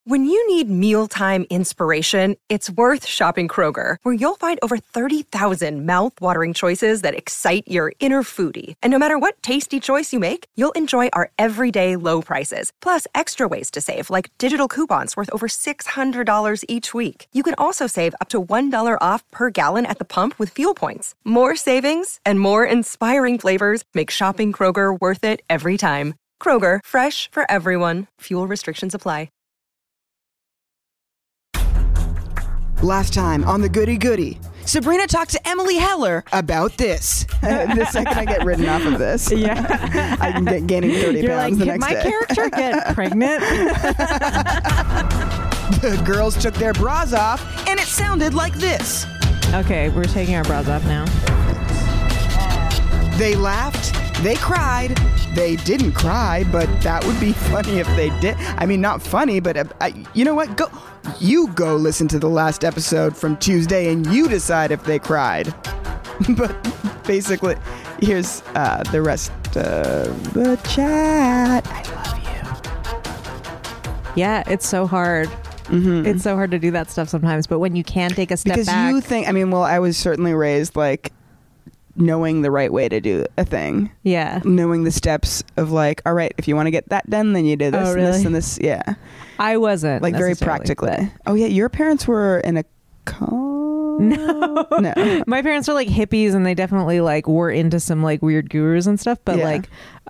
When you need mealtime inspiration, it's worth shopping Kroger, where you'll find over 30,000 mouth-watering choices that excite your inner foodie. And no matter what tasty choice you make, you'll enjoy our everyday low prices, plus extra ways to save, like digital coupons worth over $600 each week. You can also save up to $1 off per gallon at the pump with fuel points. More savings and more inspiring flavors make shopping Kroger worth it every time. Kroger, fresh for everyone. Fuel restrictions apply. Last time on the Goody Goody, Sabrina talked to Emily Heller about this. The second I get ridden off of this, I can get gaining 30 pounds the next day. Can my character get pregnant? The girls took their bras off, and it sounded like this. Okay, we're taking our bras off now. They laughed. They cried. They didn't cry, but that would be funny if they did. I mean, not funny, but you know what? You go listen to the last episode from Tuesday and you decide if they cried. But basically, here's the rest of the chat. I love you. Yeah, it's so hard. Mm-hmm. It's so hard to do that stuff sometimes. But when you can take a step back. Because you think, I was certainly raised like knowing the right way to do a thing. Yeah. Knowing the steps of like, all right, if you want to get that done, then you do this and this and this. Yeah. I wasn't. Like very practically. Oh yeah, your parents were in a No. My parents were like hippies and they definitely like were into some like weird gurus and stuff. But like,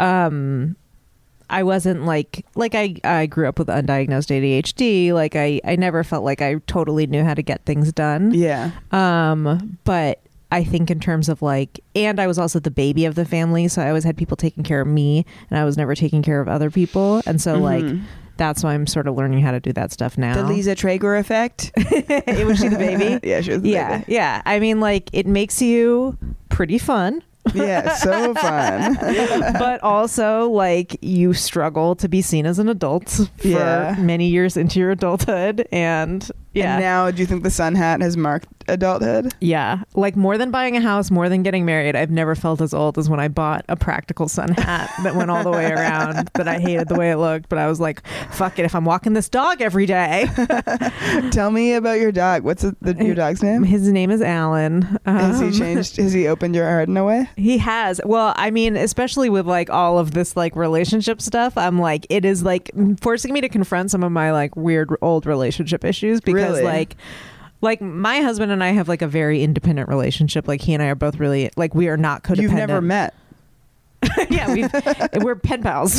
I wasn't like I grew up with undiagnosed ADHD. Like I never felt like I totally knew how to get things done. Yeah. But I think in terms of like, and I was also the baby of the family. So I always had people taking care of me and I was never taking care of other people. And so like, that's why I'm sort of learning how to do that stuff now. The Lisa Traeger effect. Was she the baby? Yeah, she was the baby. Yeah. I mean, like, it makes you pretty fun. Yeah, so fun. But also, like, you struggle to be seen as an adult for many years into your adulthood. And now, do you think the sun hat has marked adulthood? Yeah. Like, more than buying a house, more than getting married, I've never felt as old as when I bought a practical sun hat that went all the way around, that I hated the way it looked. But I was like, fuck it, if I'm walking this dog every day. Tell me about your dog. What's your dog's name? His name is Alan. Has he changed? Has he opened your heart in a way? He has. Well, I mean, especially with like all of this like relationship stuff, I'm like, it is like forcing me to confront some of my like weird old relationship issues because like my husband and I have like a very independent relationship. Like he and I are both really like, we are not codependent. You've never met. Yeah, we're pen pals.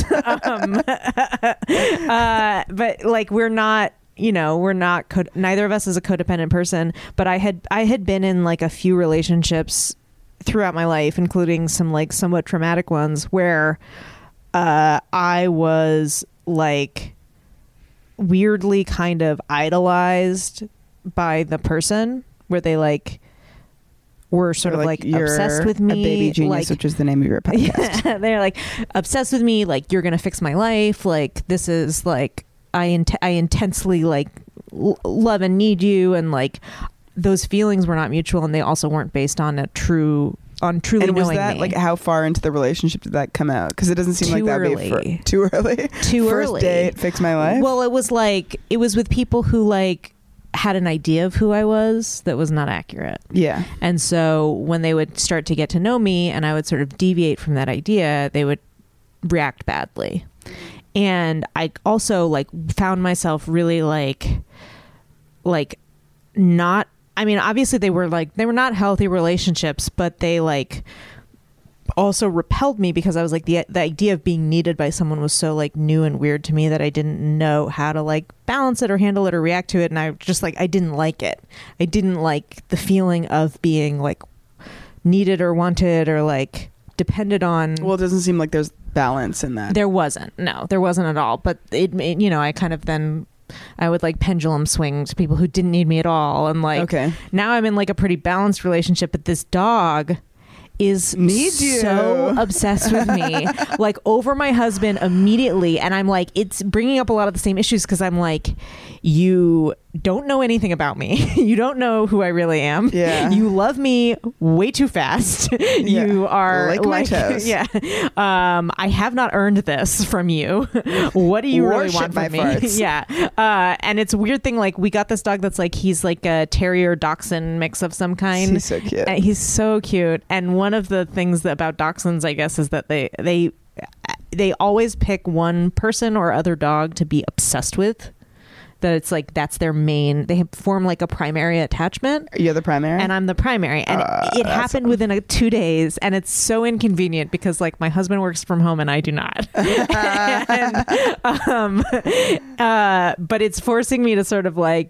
But like we're not, neither of us is a codependent person, but I had been in like a few relationships throughout my life, including some like somewhat traumatic ones where I was like weirdly kind of idolized by the person, where they like were sort of like obsessed with me. A baby genius, which is the name of your podcast. Yeah, they're like obsessed with me, like you're gonna fix my life, like this is like I intensely like love and need you, and like those feelings were not mutual, and they also weren't based on truly and knowing was that me. like how far into the relationship did that come out? Because it doesn't seem like that would be too early. First date, fix my life. Well, it was with people who like had an idea of who I was that was not accurate. Yeah. And so when they would start to get to know me and I would sort of deviate from that idea, they would react badly. And I also like found myself really like not, I mean, obviously they were not healthy relationships, but they like also repelled me because I was like, the idea of being needed by someone was so like new and weird to me that I didn't know how to like balance it or handle it or react to it. And I just like, I didn't like it. I didn't like the feeling of being like needed or wanted or like depended on. Well, it doesn't seem like there's balance in that. There wasn't. No, there wasn't at all. But it made, I kind of then I would like pendulum swing to people who didn't need me at all. And like, now I'm in like a pretty balanced relationship, but this dog is Needs you. so obsessed with me, like over my husband immediately. And I'm like, it's bringing up a lot of the same issues because I'm like, you don't know anything about me. You don't know who I really am. Yeah. You love me way too fast. You are like my toes. Yeah. I have not earned this from you. What do you really want my from me? farts. Yeah. And it's a weird thing. Like we got this dog that's like, he's like a terrier dachshund mix of some kind. He's so cute. And he's so cute. And one of the things about dachshunds, I guess, is that they always pick one person or other dog to be obsessed with. That it's like that's their main. They form like a primary attachment. You're the primary, and I'm the primary. And it happened within 2 days, and it's so inconvenient because like my husband works from home and I do not. But it's forcing me to sort of like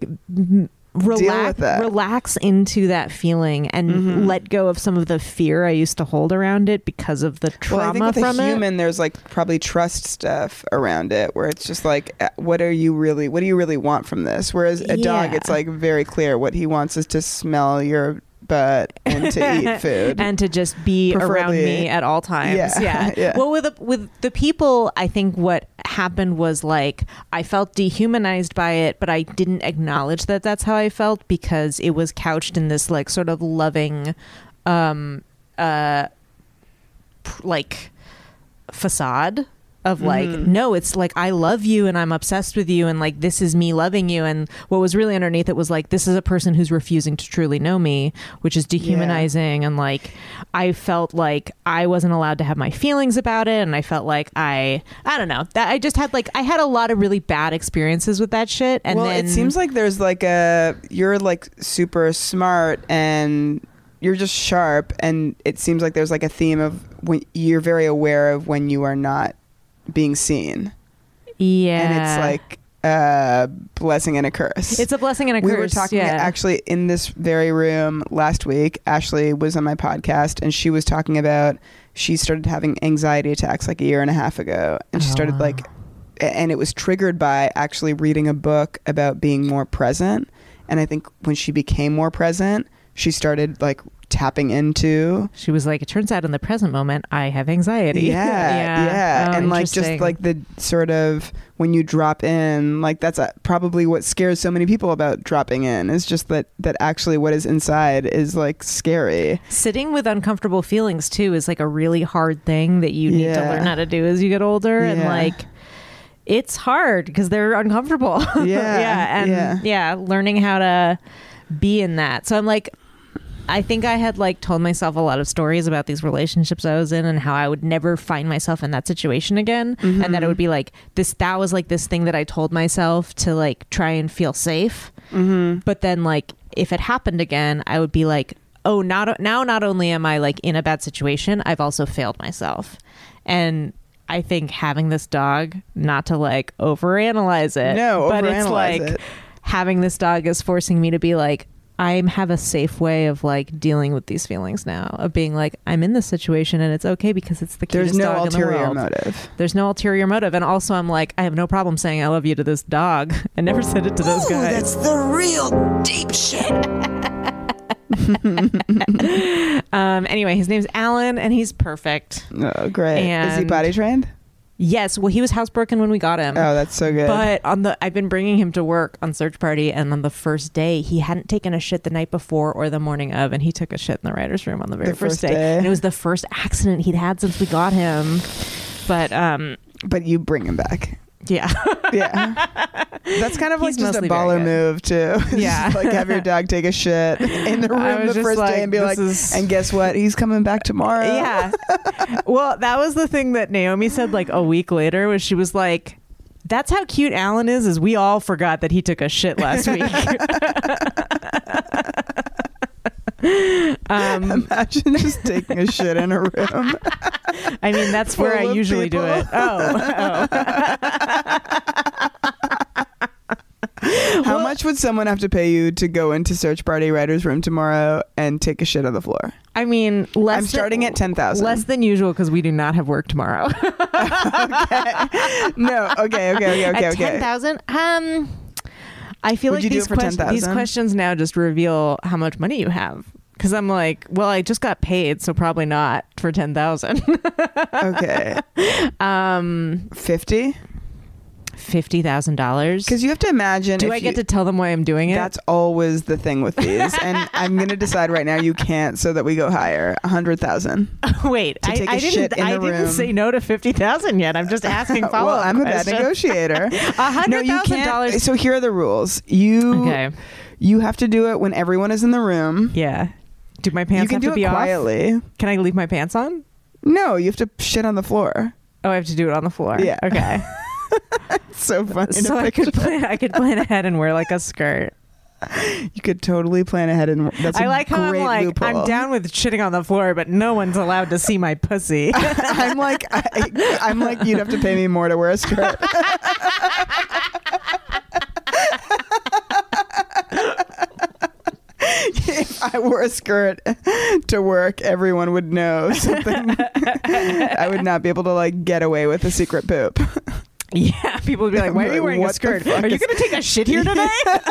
relax into that feeling and let go of some of the fear I used to hold around it because of the trauma I think with from a human, there's like probably trust stuff around it where it's just like, what do you really want from this? Whereas a dog, it's like very clear what he wants is to smell your butt and to eat food and to just be around me at all times. Yeah. Well, with the people, I think what happened was like I felt dehumanized by it, but I didn't acknowledge that that's how I felt because it was couched in this like sort of loving like facade of like, no, it's like, I love you and I'm obsessed with you and like, this is me loving you. And what was really underneath it was like, this is a person who's refusing to truly know me, which is dehumanizing. And like, I felt like I wasn't allowed to have my feelings about it. And I felt like I don't know, that I just had like, I had a lot of really bad experiences with that shit. And then it seems like there's like you're like super smart and you're just sharp. And it seems like there's like a theme of when you're very aware of when you are not being seen. And it's like a blessing and a curse. It's a blessing and a curse. We were talking actually in this very room last week. Ashley was on my podcast and she was talking about she started having anxiety attacks like a year and a half ago, and she started like, and it was triggered by actually reading a book about being more present. And I think when she became more present, she started like tapping into, she was like, it turns out in the present moment I have anxiety. Yeah. Oh, and like just like the sort of when you drop in, like that's probably what scares so many people about dropping in, is just that actually what is inside is like scary. Sitting with uncomfortable feelings too is like a really hard thing that you need to learn how to do as you get older. And like it's hard because they're uncomfortable. Learning how to be in that. So I'm like, I think I had like told myself a lot of stories about these relationships I was in and how I would never find myself in that situation again. And that it would be like that was like this thing that I told myself to like try and feel safe. But then like if it happened again, I would be like, oh, not only am I like in a bad situation, I've also failed myself. And I think having this dog, not to like overanalyze it, but it's like having this dog is forcing me to be like, I have a safe way of like dealing with these feelings now, of being like, I'm in this situation and it's okay because it's the cutest dog in the world. There's no ulterior motive. There's no ulterior motive. And also I'm like, I have no problem saying I love you to this dog. I never said it to those guys. That's the real deep shit. Anyway, his name's Alan and he's perfect. Oh, great. And is he body trained? Yes. Well, he was housebroken when we got him. Oh, that's so good. But I've been bringing him to work on Search Party, and on the first day, he hadn't taken a shit the night before or the morning of, and he took a shit in the writer's room on the very first day. And it was the first accident he'd had since we got him. But you bring him back. Yeah. That's kind of like just a baller move too. Yeah. Like have your dog take a shit in the room the first day and be like, and guess what? He's coming back tomorrow. Yeah. Well, that was the thing that Naomi said like a week later, was she was like, that's how cute Alan is we all forgot that he took a shit last week. Imagine just taking a shit in a room. I mean, that's where I usually do it. How much would someone have to pay you to go into Search Party writer's room tomorrow and take a shit on the floor? I mean, I'm starting at 10,000. Less than usual because we do not have work tomorrow. Okay. No. Okay. At 10,000. I feel like these questions now just reveal how much money you have. Because I'm like, well, I just got paid, so probably not for 10,000. Okay. 50? $50,000. Because you have to imagine. Do I get to tell them why I'm doing it? That's always the thing with these, and I'm gonna decide right now you can't, so that we go higher. 100,000. Wait, I didn't say no to 50,000 yet. I'm just asking follow up. Well, I'm a bad negotiator. $100,000. So here are the rules. You have to do it when everyone is in the room. Yeah. Do my pants have to be off? You can do it quietly. Can I leave my pants on? No, you have to shit on the floor. Oh, I have to do it on the floor. Yeah. Okay. It's so funny. So I could plan ahead and wear like a skirt. You could totally plan ahead, and that's I like how I'm like loophole. I'm down with shitting on the floor, but no one's allowed to see my pussy. I'm like you'd have to pay me more to wear a skirt. If I wore a skirt to work, everyone would know something. I would not be able to like get away with a secret poop. Yeah, people would be like, why are you wearing a skirt? Are you going to take a shit here today?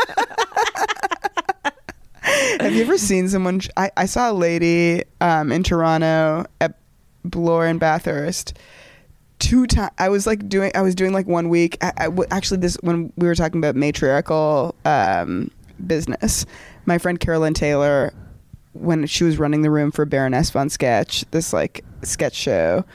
Have you ever seen someone? I saw a lady in Toronto at Bloor and Bathurst 2 times. I was doing like 1 week. Actually, this when we were talking about matriarchal business, my friend Carolyn Taylor, when she was running the room for Baroness von Sketch, this like sketch show,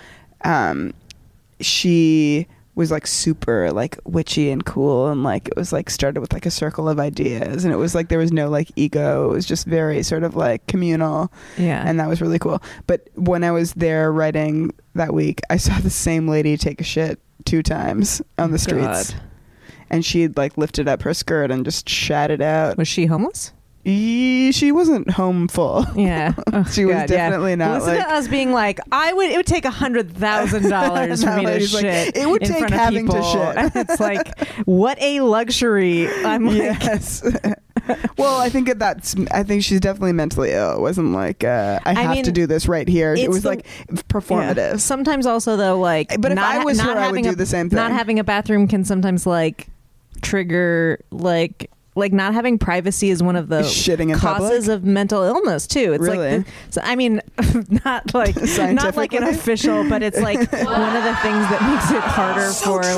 she was like super like witchy and cool, and like it was like started with like a circle of ideas, and it was like there was no like ego, it was just very sort of like communal. Yeah. And that was really cool. But when I was there writing that week, I saw the same lady take a shit 2 times on the streets. God. And she'd like lifted up her skirt and just shat it out. Was she homeless? She wasn't home full. Yeah. Oh, she was definitely not. Listen to us being like, it would take $100,000 for me to shit. Like, it would take having to shit. And it's like, what a luxury. I'm like, yes. Well, I think she's definitely mentally ill. It wasn't like I have to do this right here. It was like performative. Yeah. Sometimes also though, like, but if I was her, I would do the same thing. Not having a bathroom can sometimes like trigger like not having privacy is one of the shitting in causes public? Of mental illness too. It's really? like so I mean not like an official, but it's like one of the things that makes it harder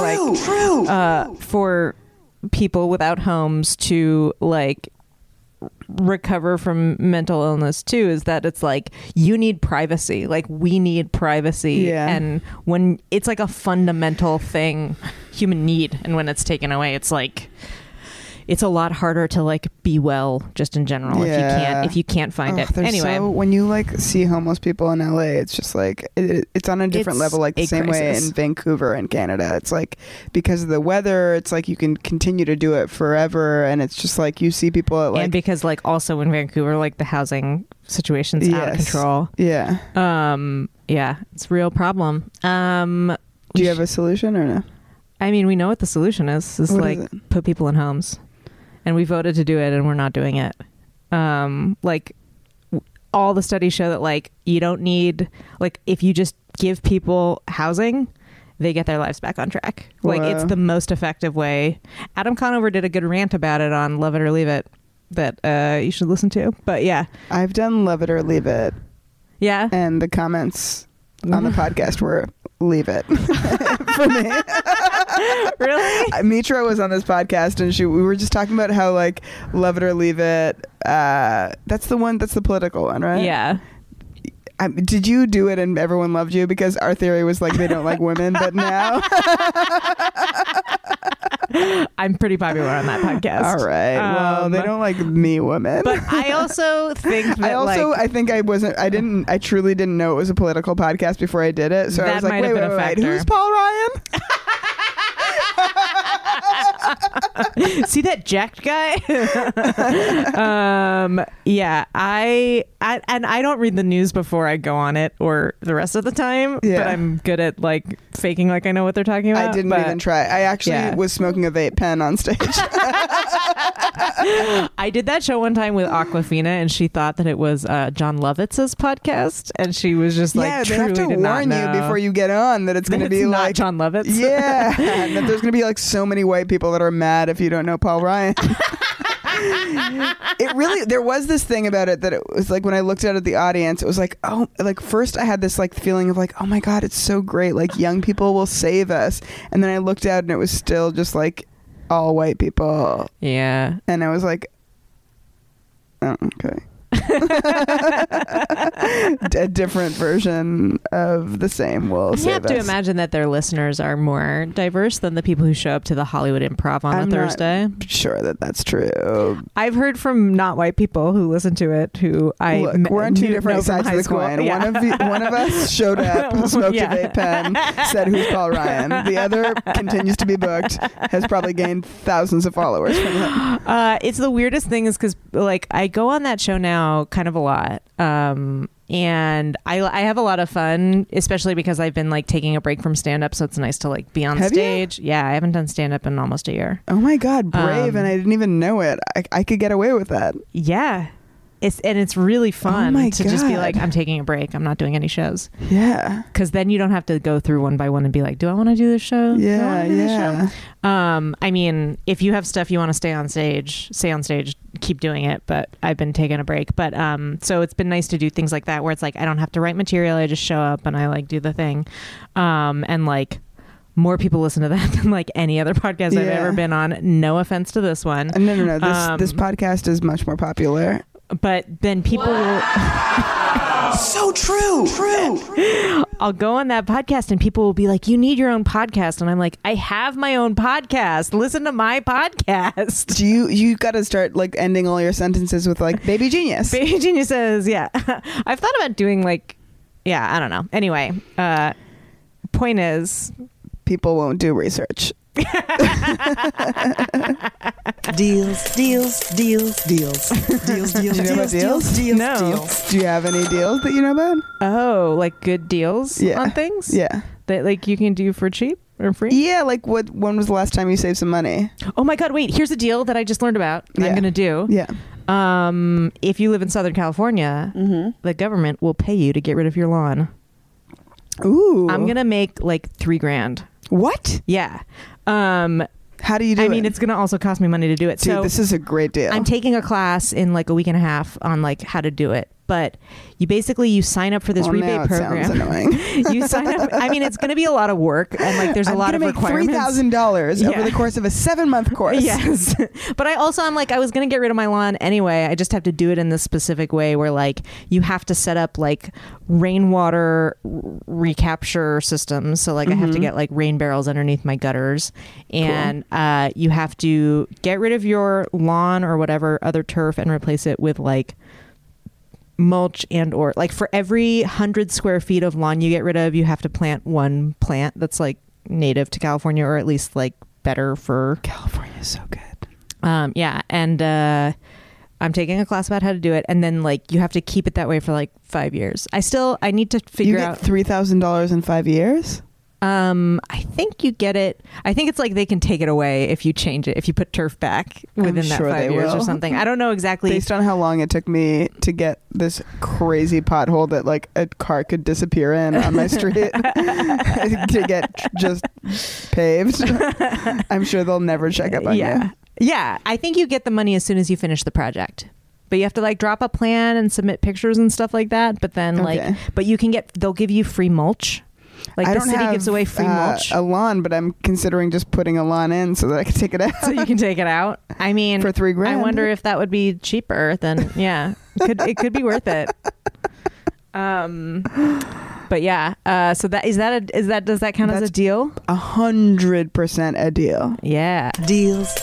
for people without homes to like recover from mental illness too, is that it's like you need privacy, like we need privacy. And when it's like a fundamental thing, human need, and when it's taken away, it's like it's a lot harder to like be well just in general if you can't find it. Anyway, when you like see homeless people in LA, it's just like it's on a different level, like the same way in Vancouver and Canada. It's like because of the weather, it's like you can continue to do it forever, and it's just like you see people at like, and because like also in Vancouver, like the housing situation's out of control. Yeah. It's a real problem. Do you have a solution or no? I mean, we know what the solution is. It's what like is it? Put people in homes. And we voted to do it, and we're not doing it. Like all the studies show that like you don't need, like if you just give people housing, they get their lives back on track. Whoa. Like it's the most effective way. Adam Conover did a good rant about it on Love It or Leave It that you should listen to. But yeah, I've done Love It or Leave It. Yeah. And the comments on the podcast were leave it for me. Really? Mitra was on this podcast, and we were just talking about how like Love It or Leave It. That's the political one, right? Yeah. Did you do it and everyone loved you? Because our theory was like they don't like women, but now I'm pretty popular on that podcast. All right. Well, they don't like me women. But I also think that I truly didn't know it was a political podcast before I did it. So I was like, wait, who's Paul Ryan? See that jacked guy? Yeah, I don't read the news before I go on it or the rest of the time. Yeah. But I'm good at like faking like I know what they're talking about. I didn't even try. I actually was smoking a vape pen on stage. I did that show one time with Aquafina, and she thought that it was John Lovitz's podcast, and she was just like, yeah, they have to warn you before you get on that it's going to be not like John Lovitz. Yeah, and that there's going to be like so many white people that are mad if you don't know Paul Ryan. It really, there was this thing about it that it was like when I looked out at the audience, it was like, oh, like first I had this like feeling of like, oh my God, it's so great. Like young people will save us. And then I looked out and it was still just like all white people. Yeah. And I was like, oh, okay. A different version of the same will save us. You have to imagine that their listeners are more diverse than the people who show up to the Hollywood Improv on a Thursday. Not sure that that's true. I've heard from not white people who listen to it who Look, we're on two different sides of the coin. Yeah. One of us showed up, smoked a vape pen, said who's Paul Ryan. The other continues to be booked, has probably gained thousands of followers from him. It's the weirdest thing is because like I go on that show now kind of a lot. And I have a lot of fun, especially because I've been like taking a break from stand-up, so it's nice to like be on stage. Yeah, I haven't done stand-up in almost a year. Oh my God, brave, and I didn't even know it. I could get away with that. Yeah. It's really fun to just be like, I'm taking a break. I'm not doing any shows. Yeah. Because then you don't have to go through one by one and be like, do I want to do this show? Yeah. I mean, if you have stuff you want to stay on stage, keep doing it. But I've been taking a break. But so it's been nice to do things like that where it's like, I don't have to write material. I just show up and I like do the thing. And like, more people listen to that than like any other podcast I've ever been on. No offense to this one. No. This podcast is much more popular. But then people will... So true. I'll go on that podcast and people will be like, you need your own podcast. And I'm like, I have my own podcast. Listen to my podcast. You got to start like ending all your sentences with like baby genius. Baby genius says, yeah. I've thought about doing like, yeah, I don't know. Anyway, point is... people won't do research. Deals. Do you know about deals? No. Do you have any deals that you know about? Oh, like good deals on things? Yeah. That like you can do for cheap or free? Yeah, like when was the last time you saved some money? Oh my God, wait, here's a deal that I just learned about. Yeah. I'm going to do. Yeah. If you live in Southern California, the government will pay you to get rid of your lawn. Ooh. I'm going to make like $3,000. What? Yeah. How do you do it? I mean, it's going to also cost me money to do it. Dude, so this is a great deal. I'm taking a class in like a week and a half on like how to do it. But you sign up for this rebate now it program. Sounds annoying. You sign up. I mean, it's going to be a lot of work and like there's a lot of requirements. $3,000 over the course of a 7-month course. Yes. But I was going to get rid of my lawn anyway. I just have to do it in this specific way where like you have to set up like rainwater recapture systems. So like I have to get like rain barrels underneath my gutters and you have to get rid of your lawn or whatever other turf and replace it with like mulch and or like for every 100 square feet of lawn you get rid of, you have to plant one plant that's like native to California or at least like better for California is so good. Yeah. And I'm taking a class about how to do it. And then like you have to keep it that way for like 5 years. I need to figure out $3,000 in 5 years. I think you get it. I think it's like they can take it away if you change it, if you put turf back within that 5 years or something. I don't know exactly. Based on how long it took me to get this crazy pothole that like a car could disappear in on my street to get just paved. I'm sure they'll never check up on you. Yeah. I think you get the money as soon as you finish the project. But you have to like drop a plan and submit pictures and stuff like that. But then but they'll give you free mulch. Like the city gives away free mulch. A lawn, but I'm considering just putting a lawn in so that I can take it out. So you can take it out. I mean, for $3,000. I wonder if that would be cheaper than it could be worth it. But yeah. So does that count as a deal? 100% a deal. Yeah. Deals.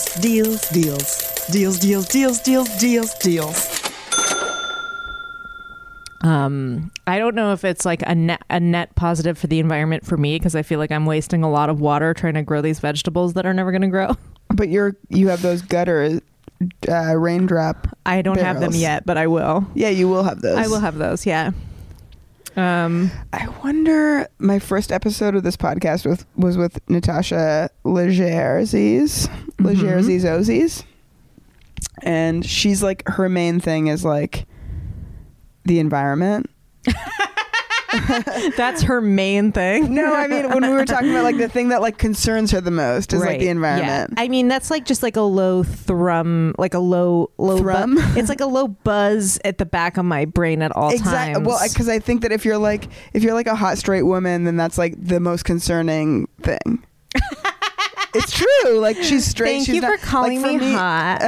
I don't know if it's like a net positive for the environment for me because I feel like I'm wasting a lot of water trying to grow these vegetables that are never going to grow. But you have those gutter raindrop. I don't barrels. have them yet, but I will. Yeah, you will have those. I will have those. Yeah. I wonder. My first episode of this podcast was with Natasha Legerzies, and she's like her main thing is like the environment. That's her main thing. No, I mean, when we were talking about like the thing that like concerns her the most is like the environment. Yeah. I mean, that's like just like a low thrum, like a low thrum. It's like a low buzz at the back of my brain at all times. Well, because I think that if you're like a hot straight woman, then that's like the most concerning thing. It's true. Like she's straight. Thank you for calling me hot.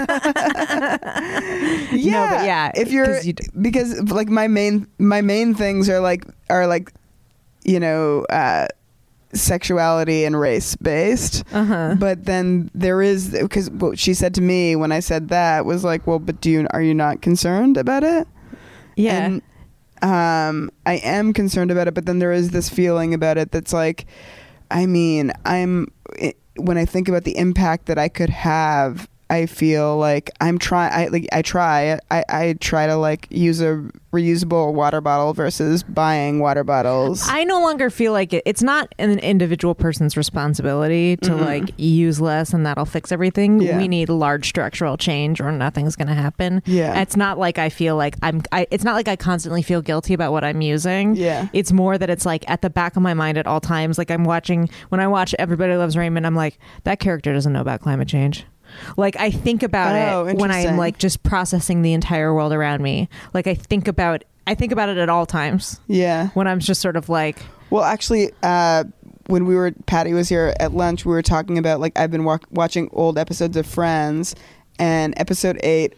Yeah, no, but yeah. If you're because like my main things are like you know sexuality and race based. But then there is, because what she said to me when I said that was like, well, but are you not concerned about it? Yeah. And I am concerned about it, but then there is this feeling about it that's like, I mean, when I think about the impact that I could have, I feel like I try to like use a reusable water bottle versus buying water bottles. I no longer feel like it's not an individual person's responsibility to like use less and that'll fix everything. Yeah. We need large structural change or nothing's going to happen. Yeah. It's not like I feel like it's not like I constantly feel guilty about what I'm using. Yeah. It's more that it's like at the back of my mind at all times. Like when I watch Everybody Loves Raymond, I'm like, that character doesn't know about climate change. Like I think about it when I'm like just processing the entire world around me. Like I think about it at all times. Yeah. When I'm just sort of like, well, actually, when Patty was here at lunch, we were talking about like I've been watching old episodes of Friends, and episode 8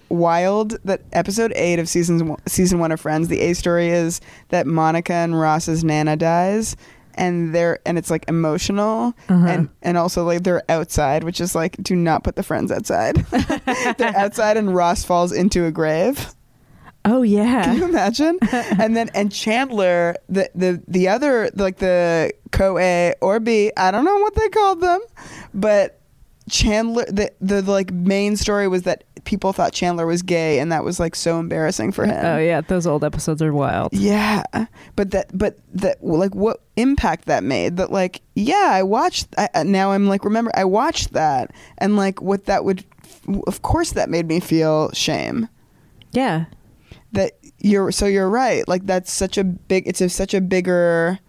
of season 1 of Friends. The A story is that Monica and Ross's Nana dies. And it's like emotional, and also like they're outside, which is like, do not put the friends outside. They're outside, and Ross falls into a grave. Oh yeah, can you imagine? and Chandler, the other, like the co-A or B, I don't know what they called them, but Chandler, the like main story was that people thought Chandler was gay, and that was like so embarrassing for him. Oh yeah, those old episodes are wild. Yeah, but that like what impact that made. That like, yeah, I watched. Now I'm like, remember, I watched that, and like what that would, of course, that made me feel shame. Yeah, you're right. Like that's such a big. It makes such a bigger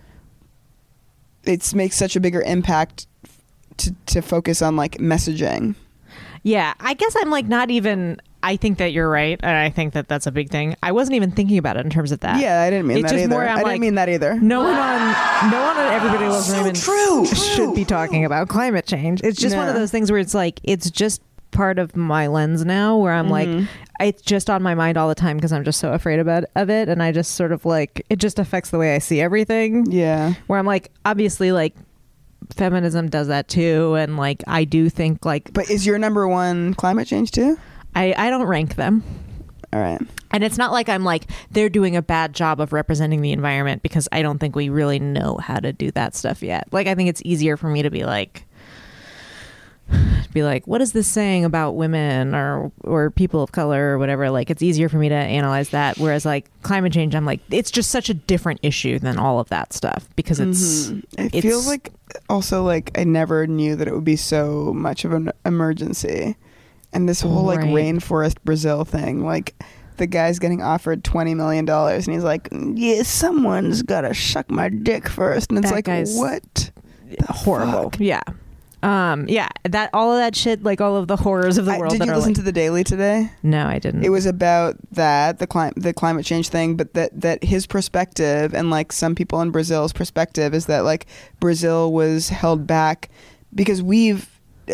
impact to focus on like messaging. Yeah, I guess I'm like not even. I think that you're right, and I think that that's a big thing. I wasn't even thinking about it in terms of that. Yeah, I didn't mean that either. I didn't mean that either. No one on Everybody Loves Raymond should be talking about climate change. It's just one of those things where it's like it's just part of my lens now, where I'm like, it's just on my mind all the time because I'm just so afraid of it, and I just sort of like it just affects the way I see everything. Yeah, where I'm like, obviously, like. Feminism does that too, and like I do think like. But is your number one climate change too? I don't rank them. All right. And it's not like I'm like they're doing a bad job of representing the environment, because I don't think we really know how to do that stuff yet. Like I think it's easier for me to be like, what is this saying about women or people of color or whatever? Like it's easier for me to analyze that, whereas like climate change, I'm like, it's just such a different issue than all of that stuff, because it feels like also like I never knew that it would be so much of an emergency. And this whole like rainforest Brazil thing, like the guy's getting offered $20 million and he's like, yeah, someone's gotta suck my dick first. And it's that like, what the horrible fuck? Yeah. That all of that shit, like all of the horrors of the world. Did you listen to The Daily today? No, I didn't. It was about that, the climate change thing, but that his perspective and like some people in Brazil's perspective is that like Brazil was held back because we've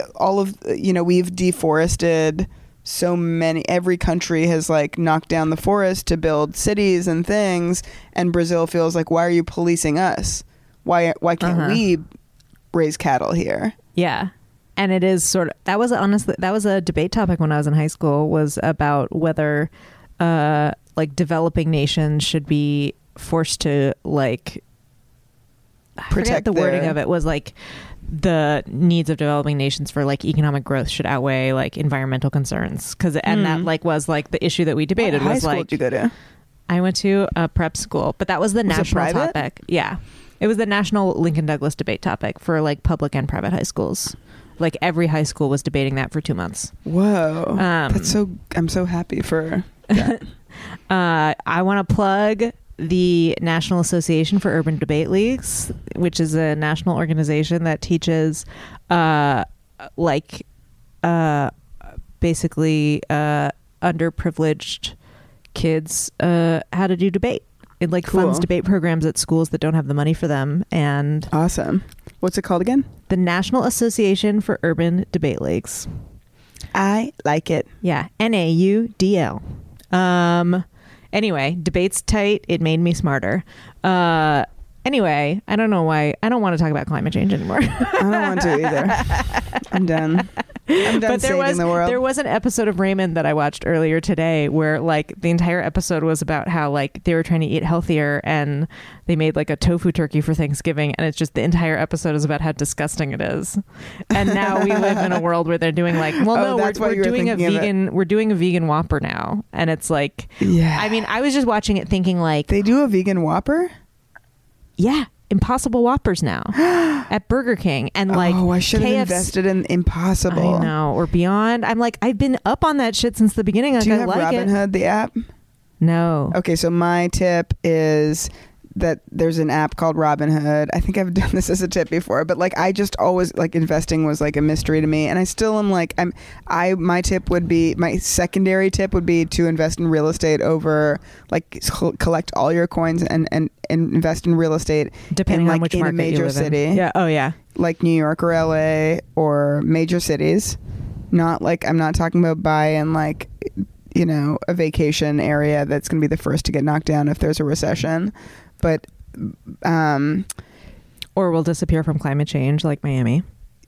deforested so many. Every country has like knocked down the forest to build cities and things, and Brazil feels like, why are you policing us? Why can't we raise cattle here? Yeah. And it is sort of, that was a debate topic when I was in high school, was about whether like developing nations should be forced to like protect the wording of it was like the needs of developing nations for like economic growth should outweigh like environmental concerns, and that like was like the issue that we debated. What was high school like, did you go to? I went to a prep school, but that was the national topic. Yeah. It was the national Lincoln Douglas debate topic for like public and private high schools. Like every high school was debating that for 2 months. Whoa. I'm so happy for that. I want to plug the National Association for Urban Debate Leagues, which is a national organization that teaches basically underprivileged kids how to do debate. It funds debate programs at schools that don't have the money for them. And awesome. What's it called again? The National Association for Urban Debate Leagues. I like it. Yeah. NAUDL. Anyway, debate's tight. It made me smarter. Anyway, I don't know why. I don't want to talk about climate change anymore. I don't want to either. I'm done. But saving the world. There was an episode of Raymond that I watched earlier today where the entire episode was about how they were trying to eat healthier and they made a tofu turkey for Thanksgiving, and it's just the entire episode is about how disgusting it is. And now we live in a world where they're doing we're doing a vegan Whopper now, and it's yeah. I mean, I was just watching it thinking they do a vegan Whopper? Yeah. Impossible Whoppers now at Burger King, and I should have invested in Impossible. I know, or Beyond. I'm I've been up on that shit since the beginning. Do you have Robinhood, the app? No. Okay, so my tip is that there's an app called Robinhood. I think I've done this as a tip before, but I just always investing was a mystery to me, and I still am my secondary tip would be to invest in real estate over collect all your coins and invest in real estate depending on which in market a major you live city. In. Yeah. Oh yeah. Like New York or LA or major cities. Not I'm not talking about buy in a vacation area that's going to be the first to get knocked down if there's a recession. But or will disappear from climate change like Miami.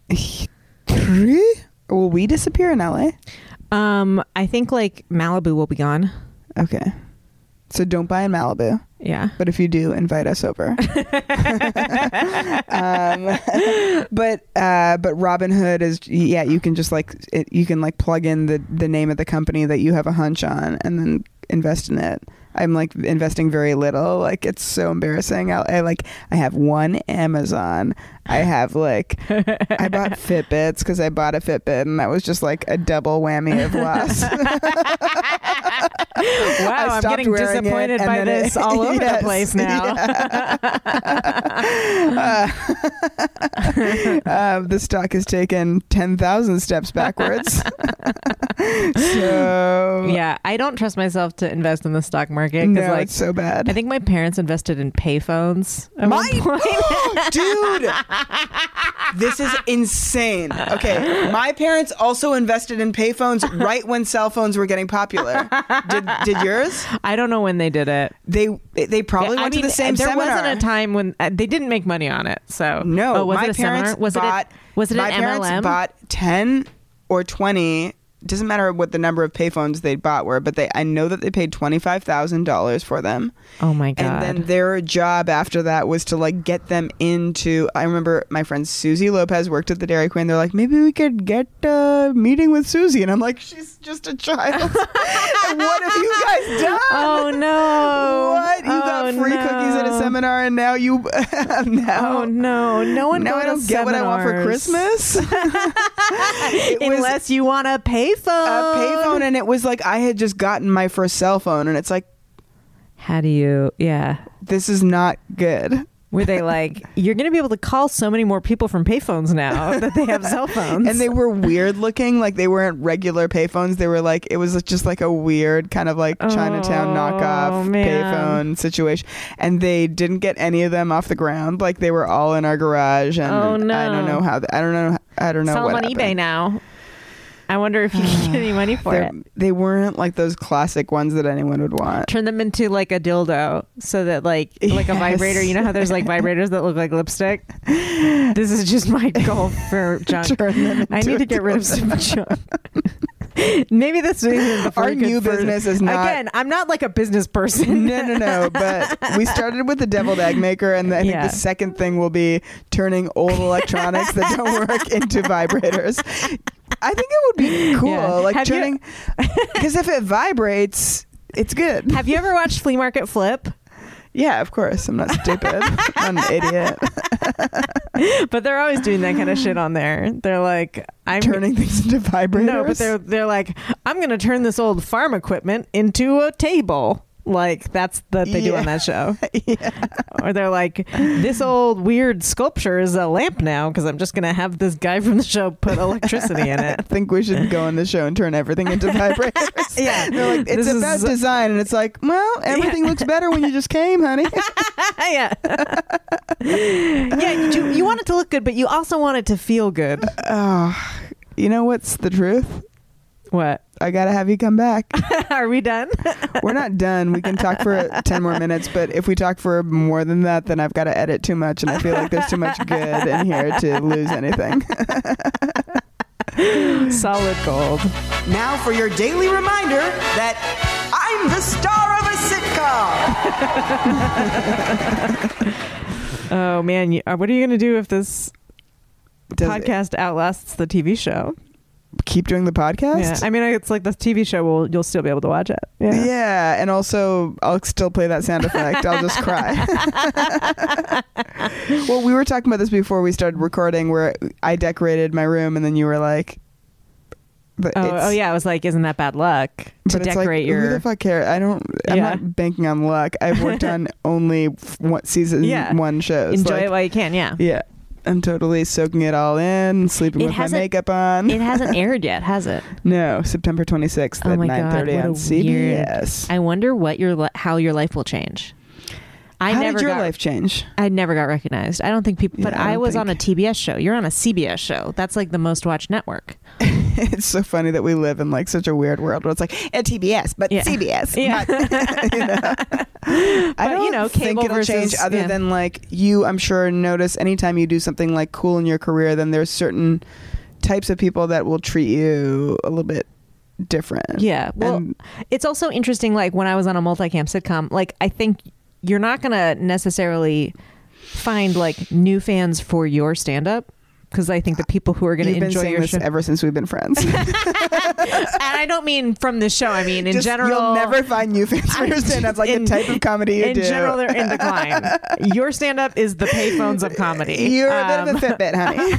Will we disappear in LA? I think Malibu will be gone. Okay. So don't buy in Malibu. Yeah. But if you do, invite us over. But Robinhood is, you can just you can plug in the name of the company that you have a hunch on and then invest in it. I'm investing very little. It's so embarrassing. I have one Amazon. I have I bought Fitbits because I bought a Fitbit, and that was just a double whammy of loss. Wow, I'm getting disappointed by this all over the place now. Yeah. The stock has taken 10,000 steps backwards. So yeah, I don't trust myself to invest in the stock market because it's so bad. I think my parents invested in payphones at one point. Dude, this is insane. Okay, my parents also invested in payphones right when cell phones were getting popular. Did yours? I don't know when they did it. They probably went to the same seminar. There wasn't a time when they didn't make money on it. So no, was my it a parents seminar? Was it an MLM? My parents bought 10 or 20. Doesn't matter what the number of payphones they bought were, but I know that they paid $25,000 for them. Oh my God. And then their job after that was to get them into, I remember my friend Susie Lopez worked at the Dairy Queen. They're like, maybe we could get a meeting with Susie. And I'm like, she's just a child. And what have you guys done? Oh no. What? You got free cookies at a seminar and now you, Oh no. No one now I don't get what I want for Christmas. Unless you want a payphone. A payphone, and it was I had just gotten my first cell phone, and it's how do you, this is not good. Were they you're going to be able to call so many more people from payphones now that they have cell phones? And they were weird looking, they weren't regular payphones. They were it was just a weird kind of Chinatown knockoff payphone situation. And they didn't get any of them off the ground. They were all in our garage. And I don't know how, I don't know Sell what them on happened. eBay now. I wonder if you can get any money for it. They weren't those classic ones that anyone would want. Turn them into a dildo so that a vibrator. You know how there's vibrators that look like lipstick? This is just my goal for junk. I need to get rid of some junk. Maybe this is our new business is not. Again, I'm not a business person. No. But we started with the deviled egg maker, and I think the second thing will be turning old electronics that don't work into vibrators. I think it would be cool, turning, because if it vibrates, it's good. Have you ever watched Flea Market Flip? Yeah, of course. I'm not stupid. I'm an idiot. But they're always doing that kind of shit on there. They're I'm turning things into vibrators. No, but they're I'm going to turn this old farm equipment into a table. Like that's that they do on that show. Or they're like, this old weird sculpture is a lamp now because I'm just gonna have this guy from the show put electricity in it. I think we should go on the show and turn everything into vibrators. They're like, it's about design, and it's like, well, everything looks better when you just came, honey. Yeah. You want it to look good, but you also want it to feel good. Oh, you know what's the truth? What? I gotta have you come back. Are we done? We're not done. We can talk for 10 more minutes, but if we talk for more than that, then I've got to edit too much, and I feel like there's too much good in here to lose anything. Solid gold. Now for your daily reminder that I'm the star of a sitcom. Oh man, what are you gonna do if this podcast outlasts the TV show? Keep doing the podcast? Yeah, I mean, it's like the TV show. You'll still be able to watch it. Yeah, and also I'll still play that sound effect. I'll just cry. Well, we were talking about this before we started recording, where I decorated my room, and then you were like, yeah, I was like, isn't that bad luck to decorate your? Who the fuck cares? I'm not banking on luck. I've worked on only season one shows. Enjoy it while you can. Yeah. I'm totally soaking it all in, sleeping with my makeup on. It hasn't aired yet, has it? No, September 26th at 9:30 on CBS. I wonder how your life will change. How did your life change? I never got recognized. I don't think people... But I was on a TBS show. You're on a CBS show. That's like the most watched network. It's so funny that we live in like such a weird world where it's like at TBS, but CBS. Yeah. I don't think it'll change other than like you, I'm sure, notice anytime you do something like cool in your career, then there's certain types of people that will treat you a little bit different. Yeah. Well, it's also interesting, like when I was on a multicam sitcom, like I think you're not going to necessarily find like new fans for your stand-up, because I think the people who are going to enjoy your show ever since we've been friends. And I don't mean from this show. I mean in general. You'll never find new fans for your stand-up, like the type of comedy you do. In general, they're in decline. Your stand-up is the payphones of comedy. You're a bit of a Fitbit,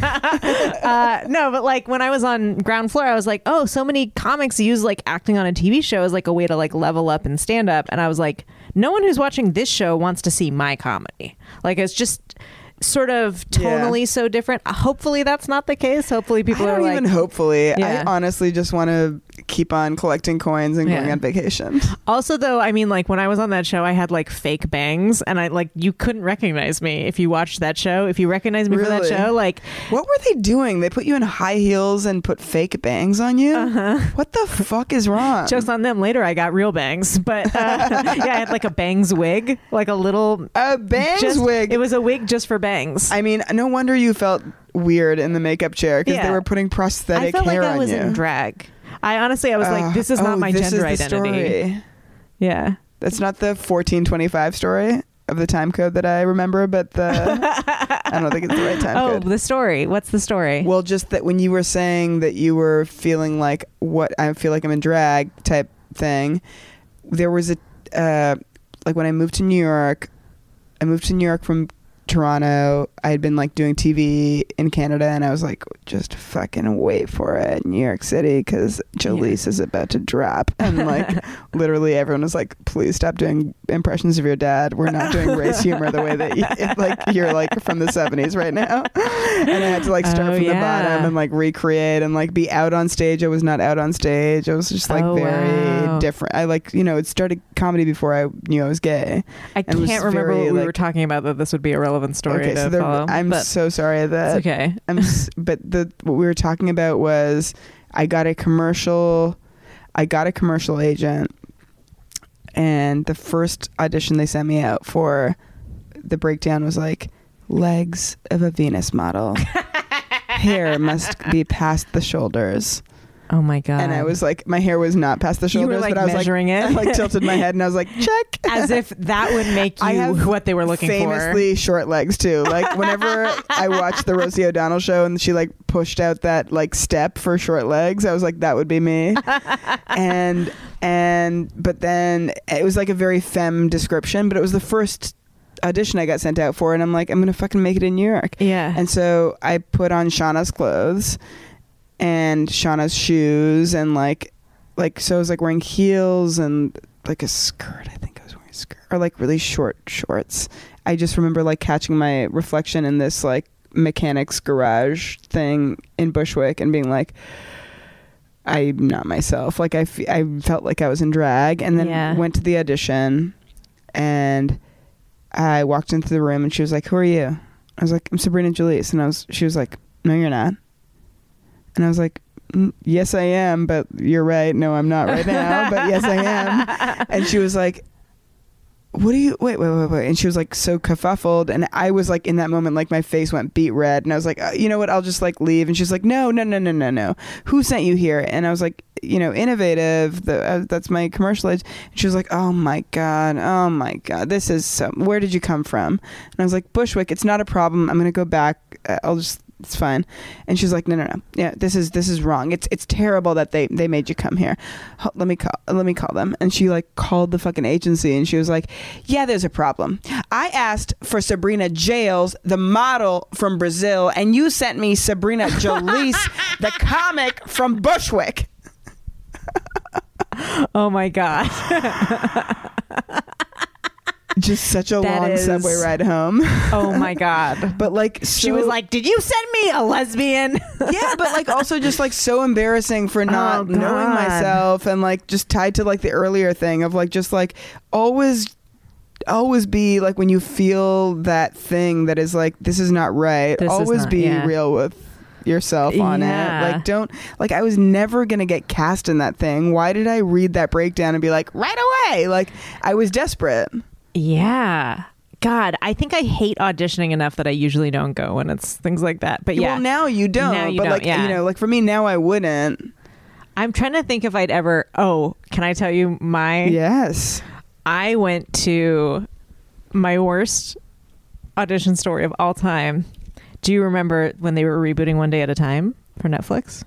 honey. No, but like when I was on Ground Floor, I was like, oh, so many comics use like acting on a TV show as like a way to like level up in stand-up, and I was like, no one who's watching this show wants to see my comedy. Like it's just sort of tonally so different. Hopefully that's not the case. Hopefully people are like... hopefully. I honestly just want to keep on collecting coins and going on vacation. Also though, I mean like when I was on that show, I had like fake bangs, and I like, you couldn't recognize me if you watched that show. If you recognized me for that show, like... What were they doing? They put you in high heels and put fake bangs on you? What the fuck is wrong? Joke's on them. Later I got real bangs, but I had like a bangs wig, like a little... A bangs wig? It was a wig just for bangs. I mean, no wonder you felt weird in the makeup chair, because they were putting prosthetic hair on you. I felt like I was in drag. I was like, this is not my gender identity. Story. Yeah. That's not the 1425 story of the time code that I remember, but I don't think it's the right time code. Oh, the story. What's the story? Well, just that when you were saying that you were feeling like what I feel like I'm in drag type thing, there was like when I moved to New York from Toronto. I had been like doing TV in Canada, and I was like, just fucking wait for it, New York City, because Jolise is about to drop. And like literally everyone was like, please stop doing impressions of your dad. We're not doing race humor the way that you're like from the 70s right now. And I had to like start from the bottom and like recreate and like be out on stage. I was not out on stage. I was just like very different. I like, it started comedy before I knew I was gay. I can't remember what we were talking about, that this would be a relevant story to follow. I'm so sorry that it's okay. But what we were talking about was I got a commercial agent, and the first audition they sent me out for, the breakdown was like, legs of a Venus model, hair must be past the shoulders. Oh my God. And I was like, my hair was not past the shoulders, you were, like, but I was measuring like, it. I like tilted my head and I was like, check. As if that would make you what they were looking for. Famously short legs too. Like whenever I watched the Rosie O'Donnell show and she like pushed out that like step for short legs, I was like, that would be me. But then it was like a very femme description, but it was the first audition I got sent out for, and I'm like, I'm gonna fucking make it in New York. Yeah. And so I put on Shauna's clothes and Shauna's shoes, and like so I was like wearing heels and like a skirt, I think skirt or like really short shorts. I just remember like catching my reflection in this like mechanic's garage thing in Bushwick and being like, I'm not myself. Like I felt like I was in drag, and then went to the audition, and I walked into the room and she was like, who are you? I was like, I'm Sabrina Jalise. And she was like, no, you're not. And I was like, yes, I am, but you're right. No, I'm not right now, but yes, I am. And she was like, what do you, wait. And she was like so kerfuffled. And I was like, in that moment, like my face went beet red. And I was like, you know what? I'll just like leave. And she's like, no. Who sent you here? And I was like, Innovative. That's my commercial age. And she was like, oh my God. This is so, where did you come from? And I was like, Bushwick, it's not a problem. I'm going to go back. It's fine. And she's like, no. Yeah, this is wrong. It's terrible that they made you come here. Let me call them. And she like called the fucking agency, and she was like, yeah, there's a problem. I asked for Sabrina Jales, the model from Brazil, and you sent me Sabrina Jalise, the comic from Bushwick. Oh my God. Just such a long subway ride home. Oh my God. But like, she was like, did you send me a lesbian? Yeah, but like also just like so embarrassing for not knowing myself, and like just tied to like the earlier thing of like just like always be like, when you feel that thing that is like, this is not right, always be real with yourself on it. Like, don't, like, I was never gonna get cast in that thing. Why did I read that breakdown and be like, right away? Like, I was desperate. Yeah. God, I think I hate auditioning enough that I usually don't go when it's things like that. But well, now you don't. Now you but don't, like, like for me now, I wouldn't. I'm trying to think if I'd ever. Oh, can I tell you my? Yes. I went to my worst audition story of all time. Do you remember when they were rebooting One Day at a Time for Netflix?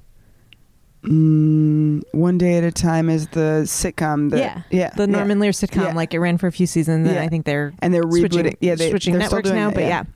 One Day at a Time is the sitcom. The Norman Lear sitcom. Yeah. Like, it ran for a few seasons, and I think they're rebooting. Switching networks now. But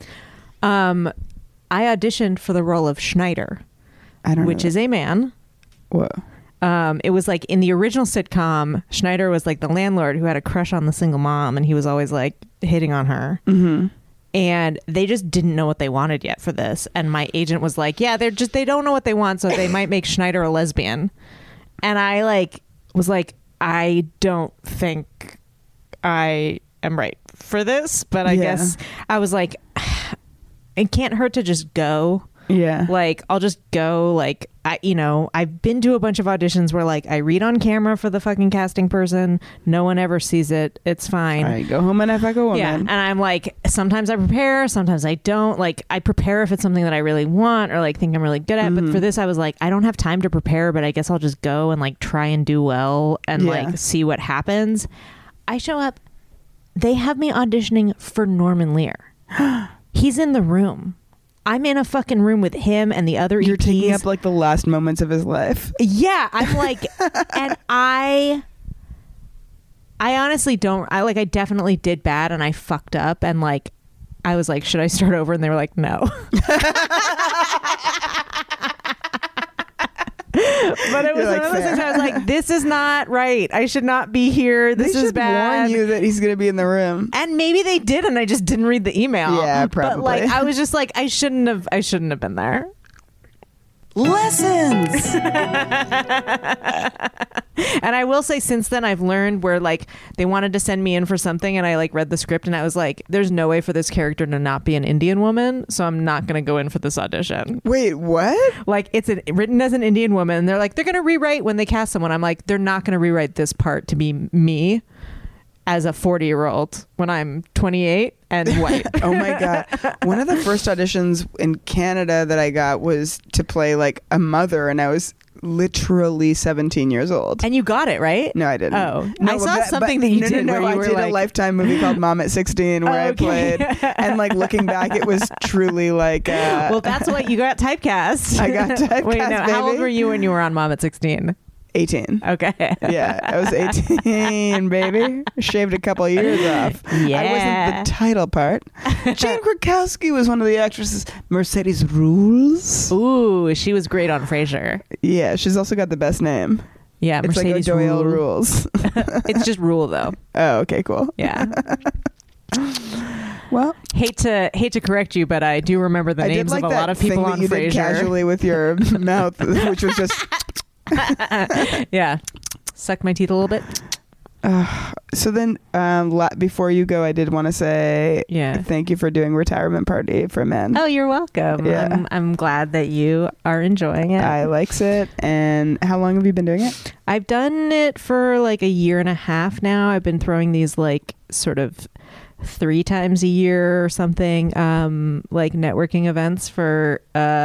I auditioned for the role of Schneider, which is a man. Whoa. It was like in the original sitcom, Schneider was like the landlord who had a crush on the single mom, and he was always like hitting on her. Mm-hmm. And they just didn't know what they wanted yet for this. And my agent was like, yeah, they don't know what they want, so they might make Schneider a lesbian. And I was like, I don't think I am right for this, but I guess I was like, it can't hurt to just go. Yeah. Like, I'll just go. Like, I've been to a bunch of auditions where like I read on camera for the fucking casting person. No one ever sees it. It's fine. I go home and I fuck a woman. Yeah. And I'm like, sometimes I prepare, sometimes I don't. Like, I prepare if it's something that I really want or like think I'm really good at. Mm-hmm. But for this, I was like, I don't have time to prepare, but I guess I'll just go and like try and do well and like see what happens. I show up. They have me auditioning for Norman Lear. He's in the room. I'm in a fucking room with him and the other You're EPs. Taking up like the last moments of his life. Yeah, I'm like, and I honestly don't. I definitely did bad, and I fucked up, and like, I was like, should I start over? And they were like, no. But it was one of those things I was like, this is not right. I should not be here. This is bad. Warn you that he's going to be in the room. And maybe they did, and I just didn't read the email. Yeah, probably. But like, I was just like, I shouldn't have been there. Lessons. And I will say, since then, I've learned where like they wanted to send me in for something, and I like read the script, and I was like, there's no way for this character to not be an Indian woman, so I'm not going to go in for this audition. Wait, what? Like, it's written as an Indian woman, and they're like, they're going to rewrite when they cast someone. I'm like, they're not going to rewrite this part to be me as a 40-year-old when I'm 28 and white. Oh my God. One of the first auditions in Canada that I got was to play like a mother, and I was literally 17 years old. And you got it, right? No, I didn't. Oh, no, I saw something that you did. No, where you I did a Lifetime movie called Mom at 16 where I played. And like looking back, it was truly like... well, that's what you got typecast. I got typecast, Wait, no, baby. How old were you when you were on Mom at 16? 18. Okay. Yeah, I was 18, baby. Shaved a couple of years off. Yeah. I wasn't the title part. Jane Krakowski was one of the actresses. Mercedes Rules. Ooh, she was great on Frasier. Yeah, she's also got the best name. Yeah, It's Mercedes like O'Doyle Rule. rules. It's just Rule though. Oh, okay, cool. Yeah. Well, hate to correct you, but I do remember the I did names like of a that lot of people thing that on you did Frasier. casually with your mouth, which was just. Yeah. Suck my teeth a little bit. So then, before you go, I did want to say thank you for doing Retirement Party for Men. Oh, you're welcome. Yeah. I'm glad that you are enjoying it. I likes it. And how long have you been doing it? I've done it for like a year and a half now. I've been throwing these like sort of 3 times a year or something, like networking events for